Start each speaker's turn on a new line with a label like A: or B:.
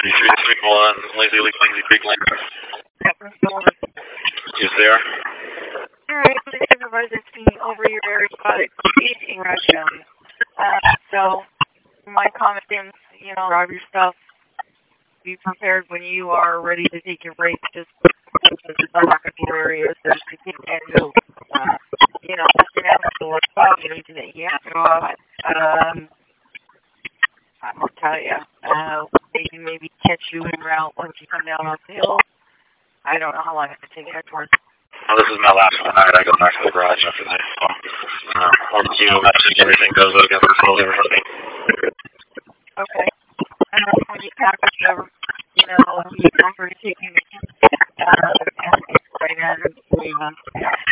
A: 3331 Lazy Creek Lane. Is there?
B: Alright, the supervisor's being over your area spotted eating Russia. So, my comment is, grab your stuff. Be prepared when you are ready to take your break. Just the back of your area so you can go. Anything that you have to go out. I will tell you. They can maybe catch you en route once you come down off the hill. I don't know how long it could take you towards.
A: Well, this is my last one night. I go back to the garage after this. So, I'll let you know if everything goes okay for everything.
B: Okay. When you pack up over, you come for taking and right now,